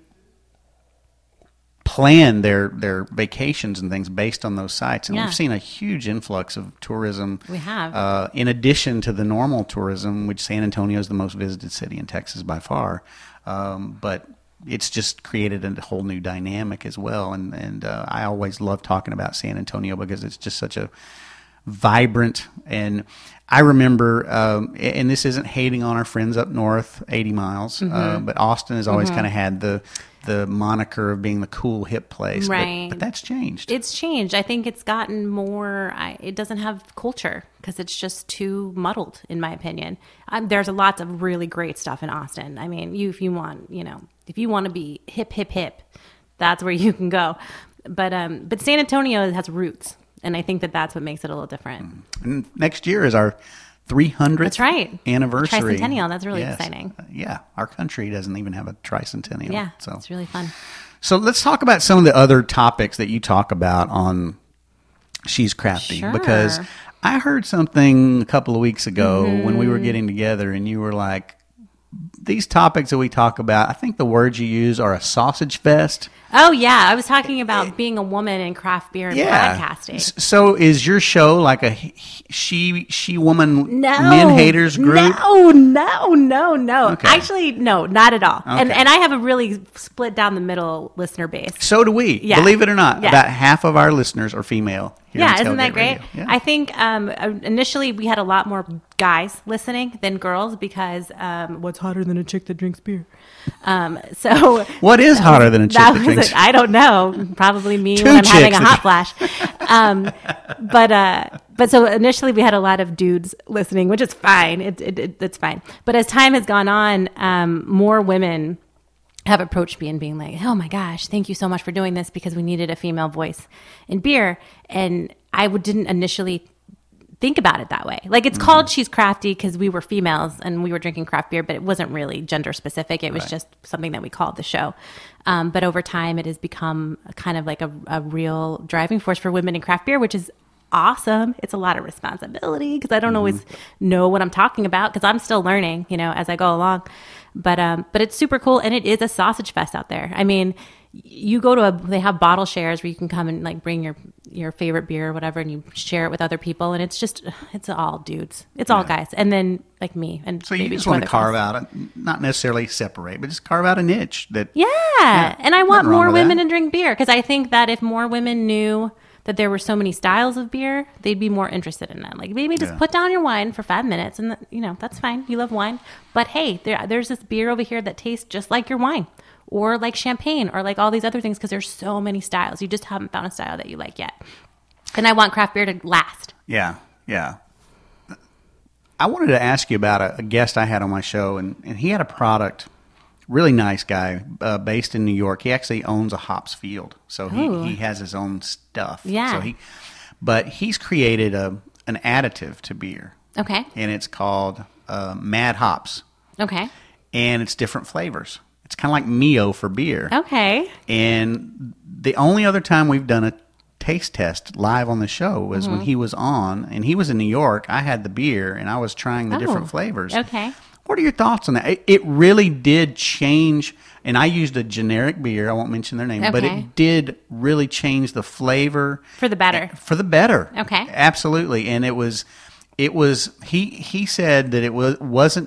plan their their vacations and things based on those sites, and Yeah. we've seen a huge influx of tourism. We have. uh, in addition to the normal tourism, which San Antonio is the most visited city in Texas by far, um, but it's just created a whole new dynamic as well. And and uh, I always love talking about San Antonio because it's just such a vibrant. And I remember, um, and this isn't hating on our friends up north, eighty miles, mm-hmm. uh, but Austin has always mm-hmm. kind of had the the moniker of being the cool hip place. Right. But, but that's changed. It's changed. I think it's gotten more, I, it doesn't have culture because it's just too muddled, in my opinion. Um, there's a lots of really great stuff in Austin. I mean, you if you want, you know, if you want to be hip, hip, hip, that's where you can go. But um, but San Antonio has roots, and I think that that's what makes it a little different. And next year is our three hundredth that's right. anniversary. Tricentennial. That's really yes. exciting. Uh, yeah. Our country doesn't even have a tricentennial. Yeah. So it's really fun. So let's talk about some of the other topics that you talk about on She's Crafty. Sure. Because I heard something a couple of weeks ago mm-hmm. when we were getting together, and you were like, these topics that we talk about, I think the words you use are a sausage fest. Oh, yeah. I was talking about being a woman in craft beer and yeah. podcasting. So is your show like a she she woman no, men haters group? No, no, no, no. Okay. Actually, no, not at all. Okay. And and I have a really split down the middle listener base. So do we. Yeah. Believe it or not, yeah. about half of our listeners are female. Here yeah, on isn't that Tailgate great? Radio. Yeah. I think um, initially we had a lot more guys listening than girls because um, what's hotter than a chick that drinks beer? Um, so what is hotter than a chick that, that drinks beer? I don't know. Probably me Two when I'm having a chicks. hot flash. Um, but uh, but so initially we had a lot of dudes listening, which is fine. It, it, it, it's fine. But as time has gone on, um, more women have approached me and being like, oh my gosh, thank you so much for doing this because we needed a female voice in beer. And I would, didn't initially think about it that way. Like it's mm-hmm. called She's Crafty because we were females and we were drinking craft beer, but it wasn't really gender specific. It was right. just something that we called the show. Um, but over time it has become kind of like a, a real driving force for women in craft beer, which is awesome. It's a lot of responsibility because I don't mm-hmm. always know what I'm talking about because I'm still learning, you know, as I go along. But um, but it's super cool, and it is a sausage fest out there. I mean, you go to a, they have bottle shares where you can come and like bring your your favorite beer or whatever, and you share it with other people, and it's just, it's all dudes. It's all yeah. guys. And then like me. And so you just want to carve out, a, not necessarily separate, but just carve out a niche that. Yeah. yeah and I want more women that. to drink beer because I think that if more women knew that there were so many styles of beer, they'd be more interested in that. Like maybe just yeah. put down your wine for five minutes and, you know, that's fine. You love wine. But hey, there, there's this beer over here that tastes just like your wine or like champagne or like all these other things because there's so many styles. You just haven't found a style that you like yet. And I want craft beer to last. Yeah, yeah. I wanted to ask you about a, a guest I had on my show, and, and he had a product, really nice guy, uh, based in New York. He actually owns a hops field, so he, he has his own stuff. Yeah. So he, but he's created a an additive to beer. Okay. And it's called uh, Mad Hops. Okay. And it's different flavors. It's kind of like Mio for beer. Okay. And the only other time we've done a taste test live on the show was mm-hmm. when he was on, and he was in New York. I had the beer, and I was trying the oh, different flavors. Okay. What are your thoughts on that? It, it really did change, and I used a generic beer. I won't mention their name, okay. but it did really change the flavor. For the better. For the better. Okay. Absolutely. And it was, it was, he, he said that it was, wasn't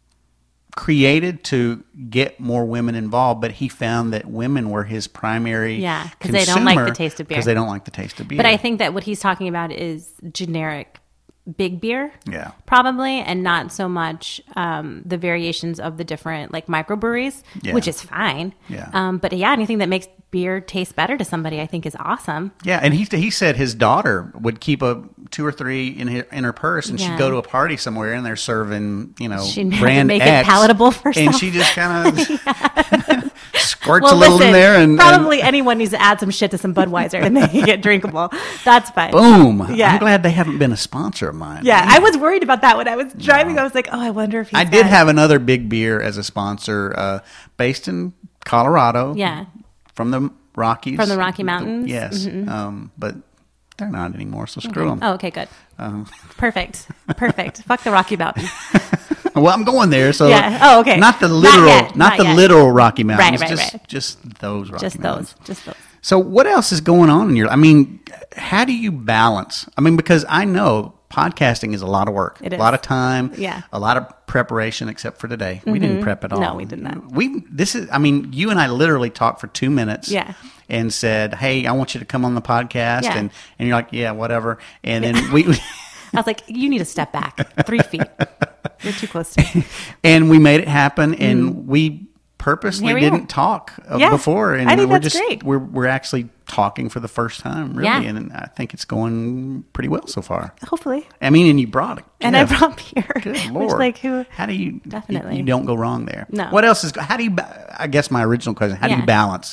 created to get more women involved, but he found that women were his primary yeah, because they don't like the taste of beer. Because they don't like the taste of beer. But I think that what he's talking about is generic big beer, yeah, probably, and not so much um, the variations of the different like microbreweries, yeah. which is fine. Yeah. Um, but yeah, anything that makes beer taste better to somebody, I think, is awesome. Yeah, and he he said his daughter would keep a two or three in her, in her purse, and yeah. she'd go to a party somewhere, and they're serving, you know, she'd brand make X, it palatable for herself. and she just kind of yeah. squirts well, a little listen, in there, and probably and, anyone needs to add some shit to some Budweiser and they get drinkable. That's fine. Boom! Yeah. I'm glad they haven't been a sponsor of mine. Yeah, I was worried about that when I was driving. No. I was like, oh, I wonder if he's I did got... have another big beer as a sponsor, uh, based in Colorado. Yeah, from the Rockies, from the Rocky Mountains. The, yes, mm-hmm. um, but they're not anymore. So screw okay. them. Oh, okay, good. Um, Perfect, perfect. Fuck the Rocky Mountains. Well, I'm going there, so yeah. Oh, okay. Not the literal, not, yet, not not the yet. literal Rocky Mountains. Right, right, just, right. just those Rocky just Mountains. those, just those. So, what else is going on in your? I mean, how do you balance? I mean, because I know podcasting is a lot of work. It is. A lot of time. Yeah. A lot of preparation, except for today. We didn't prep at all. No, we did not. We this is. I mean, you and I literally talked for two minutes. Yeah. And said, "Hey, I want you to come on the podcast." Yeah. And and you're like, "Yeah, whatever." And then we. I was like, you need to step back three feet. You're too close to me. And we made it happen, and mm. we purposely Here we didn't are. talk uh, Yeah. before, and I think we're that's just great. we're we're actually talking for the first time, really, Yeah. and I think it's going pretty well so far. Hopefully. I mean, and you brought it, And I brought beer. Good Which, Lord! like, who? How do you Definitely. You, you don't go wrong there. No. What else is? How do you? ba- I guess my original question: How do Yeah. you balance?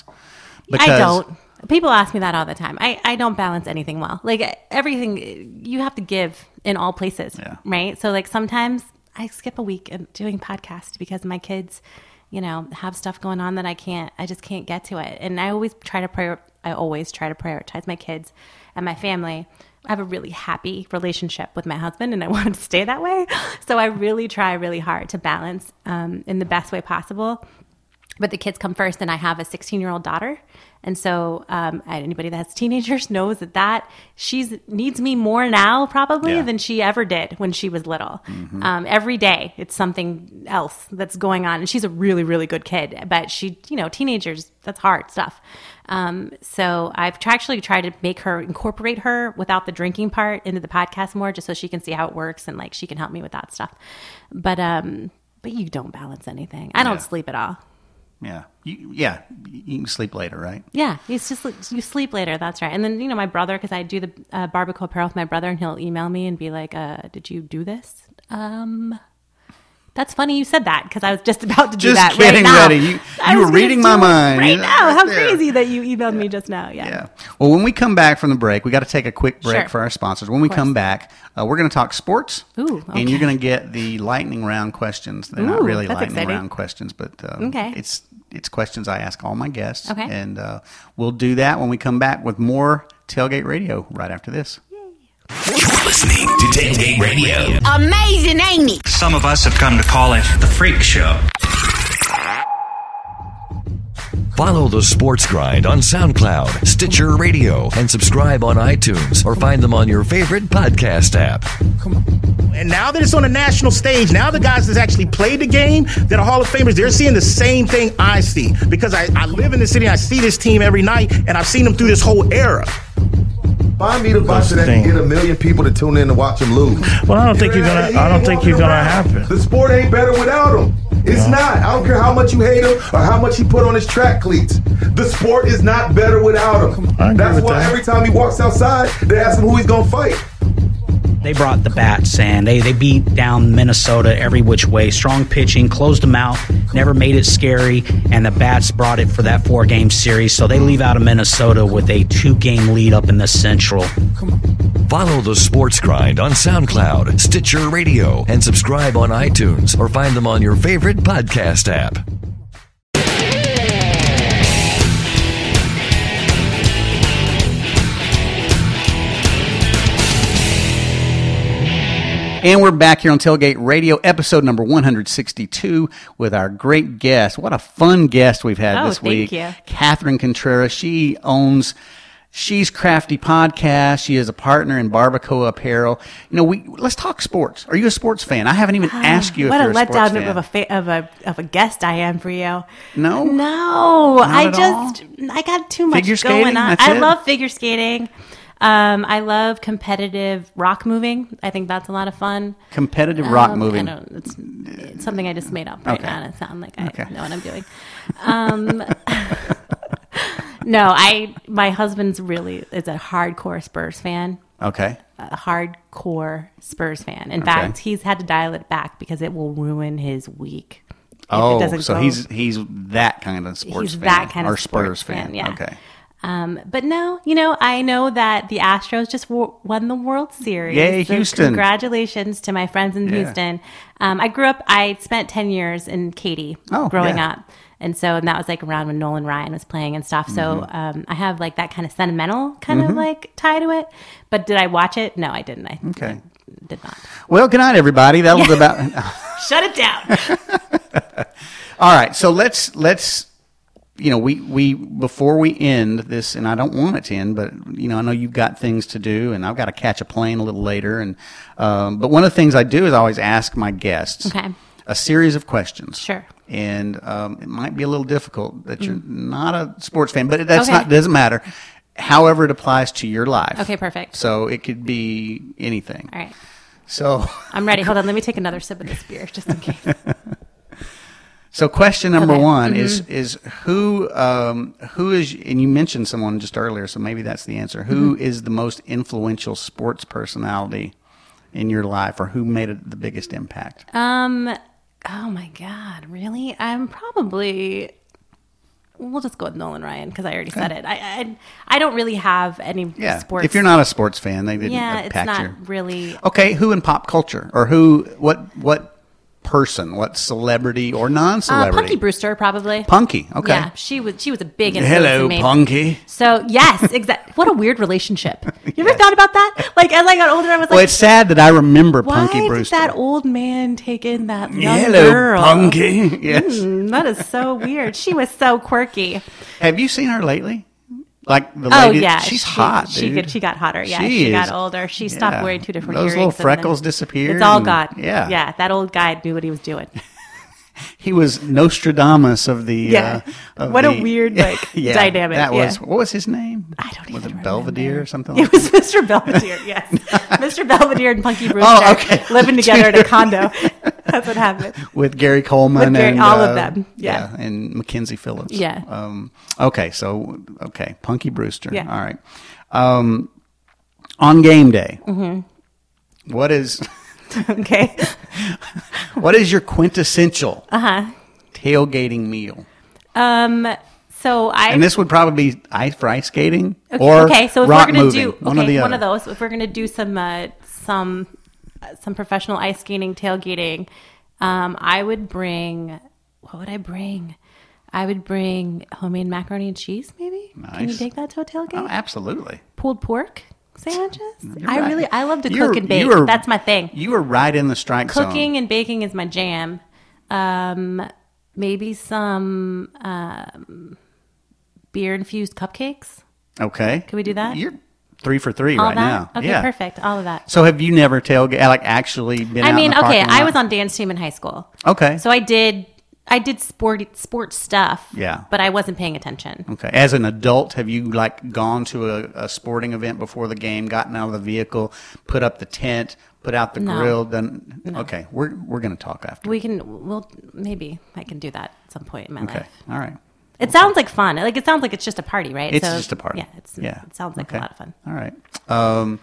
I don't. People ask me that all the time. I, I don't balance anything well. Like everything, you have to give in all places, Yeah. right? So like sometimes I skip a week in doing podcasts because my kids, you know, have stuff going on that I can't. I just can't get to it. And I always try to prior. I always try to prioritize my kids and my family. I have a really happy relationship with my husband, and I want it to stay that way. So I really try really hard to balance um, in the best way possible. But the kids come first, and I have a sixteen-year-old daughter. And so um, anybody that has teenagers knows that that she's needs me more now probably Yeah. than she ever did when she was little. Mm-hmm. Um, every day it's something else that's going on. And she's a really, really good kid. But she, you know, teenagers, that's hard stuff. Um, so I've tr- actually tried to make her, incorporate her without the drinking part into the podcast more just so she can see how it works and like she can help me with that stuff. But, um, but you don't balance anything. I don't Yeah. sleep at all. Yeah, you, yeah, you can sleep later, right? Yeah, it's just like, you sleep later. That's right. And then you know my brother, because I do the uh, barbecue apparel with my brother, and he'll email me and be like, uh, "Did you do this?" Um, that's funny you said that because I was just about to do Just that getting right now. ready. You- I you was were gonna reading do my it mind. right You- now. How there. crazy that you emailed me just now. Yeah. Yeah. Well, when we come back from the break, we got to take a quick break Sure. for our sponsors. When we come back, uh, we're going to talk sports. Ooh, And you're okay. going to get the lightning round questions. They're not Ooh, really that's lightning exciting. round questions, but um, Okay. it's it's questions I ask all my guests. Okay. And uh, we'll do that when we come back with more Tailgate Radio right after this. You're listening to Tailgate Radio. Amazing, ain't it? Some of us have come to call it the Freak Show. Follow the Sports Grind on SoundCloud, Stitcher Radio, and subscribe on iTunes or find them on your favorite podcast app. And now that it's on a national stage, now the guys that actually played the game, that are Hall of Famers, they're seeing the same thing I see. Because I, I live in the city, and I see this team every night, and I've seen them through this whole era. Find me the boxer that can get a million people to tune in to watch him lose. Well, I don't think you're gonna. I don't think you're gonna happen. The sport ain't better without him. It's not. I don't care how much you hate him or how much he put on his track cleats. The sport is not better without him. I agree That's with why that. every time he walks outside, they ask him who he's gonna fight. They brought the bats and they, they beat down Minnesota every which way. Strong pitching, closed them out, never made it scary, and the bats brought it for that four-game series. So they leave out of Minnesota with a two-game lead up in the Central. Follow the Sports Grind on SoundCloud, Stitcher Radio, and subscribe on iTunes or find them on your favorite podcast app. And we're back here on Tailgate Radio, episode number one hundred sixty-two, with our great guest. What a fun guest we've had Oh, this thank week. you. Catherine Contreras. She owns She's Crafty Podcast. She is a partner in Barbacoa Apparel. You know, we let's talk sports. Are you a sports fan? I haven't even asked you if What you're a a sports letdown fan. of a fa- of a of a guest I am for you. No? no. Not I at just I got too much Figure going skating? on. That's I it? love figure skating. Um, I love competitive rock moving. I think that's a lot of fun. Competitive rock Um, moving. I don't, it's, it's something I just made up right Okay. now, and it sounds like I Okay. know what I'm doing. Um, no, I my husband's really is a hardcore Spurs fan. Okay. A hardcore Spurs fan. In Okay. fact, he's had to dial it back because it will ruin his week. if it Oh, doesn't so go- he's he's that kind of sports He's fan. that kind of or Spurs sports fan, yeah. Okay. Um, but no, you know, I know that the Astros just w- won the World Series. Yay, So Houston. Congratulations to my friends in Yeah. Houston. Um, I grew up, I spent ten years in Katy Oh, growing yeah. up. And so, and that was like around when Nolan Ryan was playing and stuff. So, Mm-hmm. um, I have like that kind of sentimental kind of like tie to it. But did I watch it? No, I didn't. I Okay. I did not. Well, good night, everybody. That was about. Shut it down. All right, so let's let's you know, we, we before we end this, and I don't want it to end, but you know, I know you've got things to do, and I've got to catch a plane a little later. And um, but one of the things I do is I always ask my guests Okay. a series of questions. Sure. And um, it might be a little difficult that you're not a sports fan, but that's Okay. not doesn't matter. However, it applies to your life. Okay, perfect. So it could be anything. All right. So I'm ready. Hold on. Let me take another sip of this beer just in case. So question number Okay. one Mhm. is is who um, who is, and you mentioned someone just earlier, so maybe that's the answer. Who Mhm. is the most influential sports personality in your life, or who made it the biggest impact? Um. Oh my God. Really? I'm probably. We'll just go with Nolan Ryan because I already said it. I, I I don't really have any Yeah, sports. if you're not a sports fan, they didn't yeah, impact it's not your. really. Okay, who in pop culture, or who? What what person? What celebrity or Uh, non-celebrity? Punky Brewster, probably. Punky, okay. Yeah, she was she was a big influence Hello, in me. Punky. So yes, exactly. What a weird relationship. You ever thought about that? Like as I got older, I was Well, like, it's sad that I remember why Punky did Brewster. that old man take in that young Hello, girl? Punky. Yes. Hmm, that is so weird. She was so quirky. Have you seen her lately? Like the Oh lady, yeah, she's she, hot, She dude. got, she got hotter. Yeah, She she, is- got older. She stopped yeah. wearing two different Those earrings. little and then freckles disappeared It's all and- gone. yeah. yeah. That old guy knew what he was doing. He was Nostradamus of the. Yeah. Uh, of What a the- weird, like, yeah, dynamic, That was yeah. what was his name? I don't was even it Belvedere or something? Like It was Mister Belvedere. Yes, Mister Belvedere and Punky Brewster Oh, okay. living together in a condo. That's what happened. with Gary Coleman With Gary- and all of uh, them, yeah. and Mackenzie Phillips. Yeah. Um, okay, so okay, Punky Brewster. Yeah. All right. Um, on game day, hmm what is Okay. what is your quintessential Uh huh. tailgating meal? Um. So I. And this would probably be ice for ice skating Okay, or okay, so if rock we're gonna moving. do one okay, of the one other. of those, if we're gonna do some uh, some uh, some professional ice skating tailgating, um, I would bring. What would I bring? I would bring homemade macaroni and cheese. Maybe. Can you Nice. take that to a tailgate? Oh, absolutely. Pulled pork sandwiches. You're I right. really I love to You're- cook and bake. you are- That's my thing. You were right in the strike zone. Cooking and baking is my jam. Um, maybe some um, beer infused cupcakes. Okay. Can we do that? You're three for three All right that? now. Okay, yeah. perfect. All of that. So have you never tailgate like actually been? I out mean, in the okay, parking I lot? was on dance team in high school. Okay. So I did I did sport sports stuff. Yeah. But I wasn't paying attention. Okay. As an adult, have you like gone to a, a sporting event before the game, gotten out of the vehicle, put up the tent, put out the No. grill? Done. No. Okay. We're we're gonna talk after. We can well maybe I can do that at some point in my Okay. life. All right. It sounds like fun. Like it sounds like it's just a party, right? It's So- just a party. Yeah, it's Yeah. it sounds like Okay. a lot of fun. All right. Um,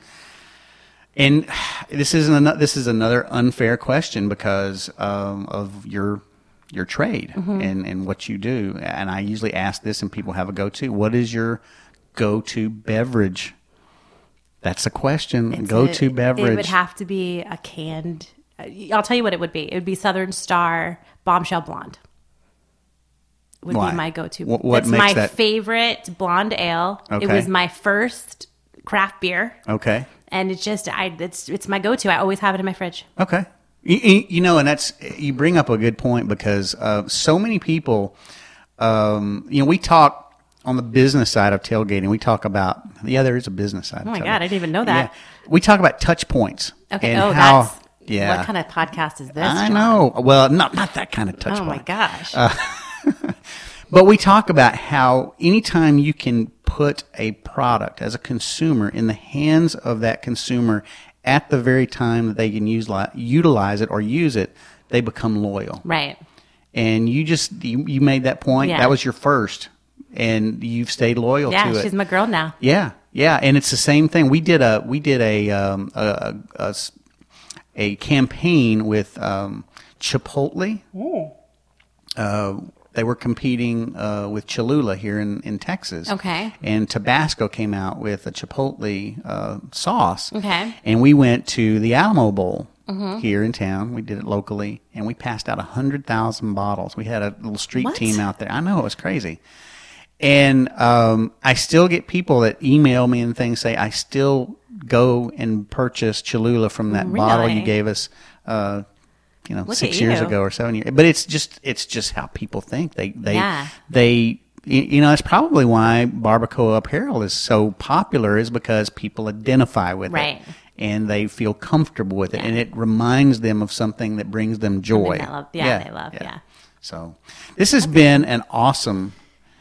and this is an, this is another unfair question because um, of your your trade Mm-hmm. and, and what you do. And I usually ask this, and people have a go to. What is your go to beverage? That's a question. It's Go a- to beverage. It would have to be a canned. I'll tell you what it would be. It would be Southern Star Bombshell Blonde. Would Why? be my go-to. What- what It's makes my that- favorite blonde ale. It Okay. was my first craft beer, Okay. and it's just I. It's it's my go-to. I always have it in my fridge. Okay. You, you- you know, and that's, you bring up a good point because uh, so many people, um, you know, we talk on the business side of tailgating, we talk about, yeah, there is a business side. Oh of my tailgating. God, I didn't even know that. Yeah. We talk about touch points. Okay. and Oh, how, that's yeah. What kind of podcast is this? I John? know. Well, not, not that kind of touch Oh my point. gosh. But we talk about how anytime you can put a product as a consumer in the hands of that consumer at the very time that they can use, utilize it or use it, they become loyal. Right. And you just, you, you made that point. Yeah. That was your first. And you've stayed loyal Yeah, to it. she's my girl now. Yeah, yeah, and it's the same thing. We did a we did a um, a, a, a s- a campaign with um, Chipotle. Uh, they were competing uh, with Cholula here in, in Texas. Okay. And Tabasco came out with a Chipotle uh, sauce. Okay. And we went to the Alamo Bowl Mhm. here in town. We did it locally, and we passed out one hundred thousand bottles. We had a little street What? team out there. I know, it was crazy. And um, I still get people that email me and things say, I still go and purchase Cholula from that bottle you Really? gave us, uh, you know, Look six at years you. ago or seven years. But it's just it's just how people think. They they Yeah. they you, you know, that's probably why Barbacoa apparel is so popular, is because people identify with Right. it. And they feel comfortable with it, Yeah. and it reminds them of something that brings them joy. Something they love. Yeah, they love, yeah. So this has been an awesome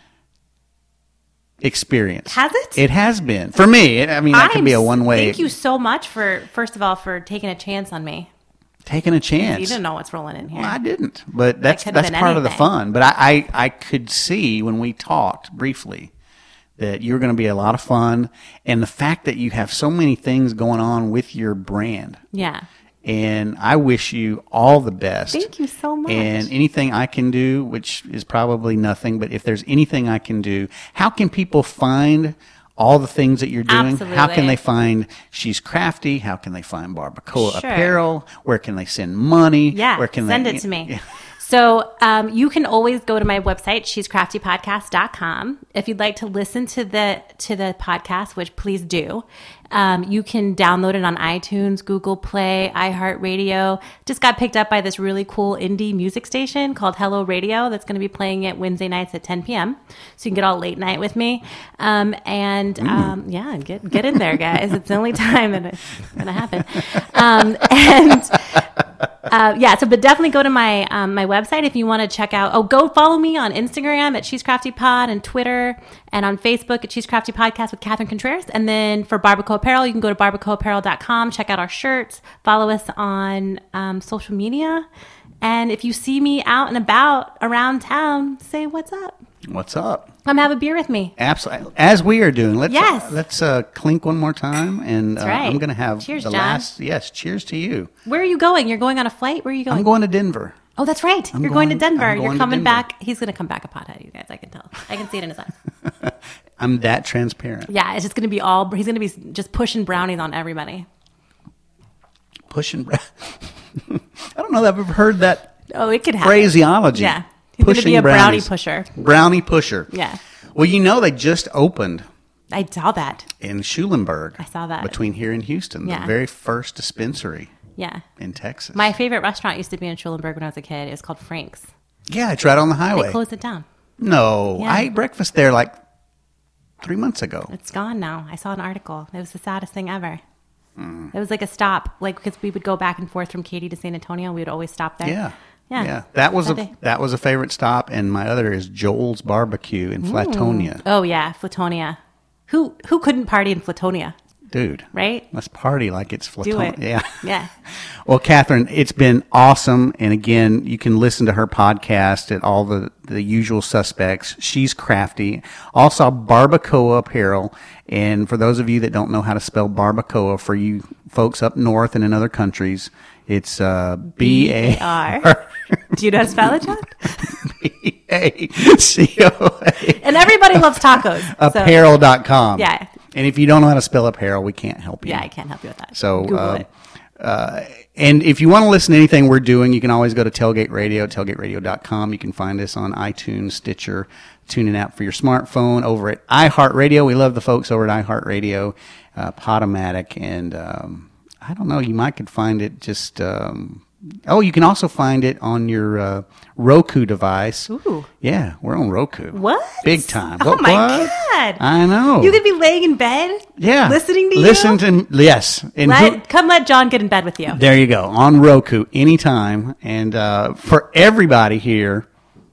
experience. Has it? It has been. For me, it, I mean, that I'm could be a s- one-way. Thank you so much for, first of all, for taking a chance on me. Taking a chance. You didn't know what's rolling in here. Well, I didn't, but that's could have that's been part of the anything. fun. But I, I, I could see when we talked briefly that you're going to be a lot of fun, and the fact that you have so many things going on with your brand. Yeah. And I wish you all the best. Thank you so much. And anything I can do, which is probably nothing, but if there's anything I can do, how can people find all the things that you're doing? Absolutely. How can they find She's Crafty? How can they find Barbacoa Sure. Apparel? Where can they send money? Yeah, Where can send they, it to me. So um, you can always go to my website, she's crafty podcast dot com. If you'd like to listen to the to the podcast, which please do, um, you can download it on iTunes, Google Play, iHeartRadio. Just got picked up by this really cool indie music station called Hello Radio that's going to be playing it Wednesday nights at ten p.m. So you can get all late night with me. Um, and um, yeah, get get in there, guys. It's the only time that it's going to happen. Um, and Uh, yeah, so but definitely go to my um, my website if you want to check out. Oh, go follow me on Instagram at She's Crafty Pod and Twitter, and on Facebook at She's Crafty Podcast with Catherine Contreras. And then for Barbacoa Apparel, you can go to barbacoa apparel dot com, check out our shirts, follow us on um, social media, and if you see me out and about around town, say what's up. What's up? Come have a beer with me. Absolutely. As we are doing, let's Yes. uh, let's uh, clink one more time, and uh, That's right. I'm going to have Cheers, the John. last. Yes, cheers to you. Where are you going? You're going on a flight? Where are you going? I'm going to Denver. Oh, that's right. I'm You're going, going- to Denver. I'm going You're to coming Denver. back. He's going to come back a pothead, you guys. I can tell. I can see it in his eyes. I'm that transparent. Yeah, it's just going to be all, he's going to be just pushing brownies on everybody. Pushing. bra- I don't know that I've ever heard that Oh, it could happen. phraseology. Yeah. He's going to Pushing be a brownie brownies. pusher. Brownie pusher. Yeah. Well, you know, they just opened I saw that. in Schulenburg. I saw that. Between here and Houston. Yeah. The very first dispensary Yeah. in Texas. My favorite restaurant used to be in Schulenburg when I was a kid. It was called Frank's. yeah, it's right on the They closed highway. it down. No, Yeah. I ate breakfast there like three months ago. It's gone now. I saw an article. It was the saddest thing ever. Mm. It was like a stop, like because we would go back and forth from Katy to San Antonio. We would always stop there. Yeah. Yeah. That was That a day. that was a favorite stop, and my other is Joel's Barbecue in Flatonia. Oh yeah, Flatonia. Who who couldn't party in Flatonia? Dude, Right? let's party like it's Do Flatonia. it. Yeah. Yeah. Well, Catherine, it's been awesome. And again, you can listen to her podcast at all the, the usual suspects. She's Crafty. Also, Barbacoa Apparel. And for those of you that don't know how to spell barbacoa, for you folks up north and in other countries, it's uh, B A R. Do you know how to spell it, John? B A C O A. And everybody loves tacos. so- Apparel dot com. Yeah. And if you don't know how to spell apparel, we can't help you. Yeah, I can't help you with that. So, Google uh, it. uh, and if you want to listen to anything we're doing, you can always go to Tailgate Radio, tailgate radio dot com. You can find us on iTunes, Stitcher, TuneIn app for your smartphone, over at iHeartRadio. We love the folks over at iHeartRadio, uh, Podomatic, and um, I don't know, you might could find it just... Um, oh, you can also find it on your uh, Roku device. Ooh. Yeah, we're on Roku. What? Big time. Oh, What- my what? God. I know. You could be laying in bed? Yeah. Listening to you? Listen to, yes. And Let, who- come let John get in bed with you. there you go. On Roku, anytime. And uh, for everybody here,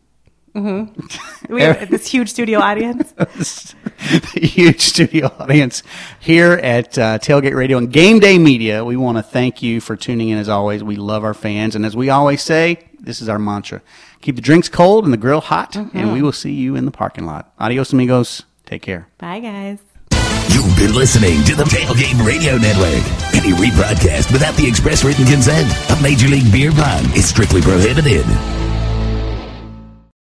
We have this huge studio audience. the huge studio audience here at uh, Tailgate Radio and Game Day Media, we want to thank you for tuning in as always. We love our fans. And as we always say, this is our mantra. Keep the drinks cold and the grill hot, and we will see you in the parking lot. Adios, amigos. Take care. Bye, guys. You've been listening to the Tailgate Radio Network. Any rebroadcast without the express written consent of Major League Beer Pong is strictly prohibited.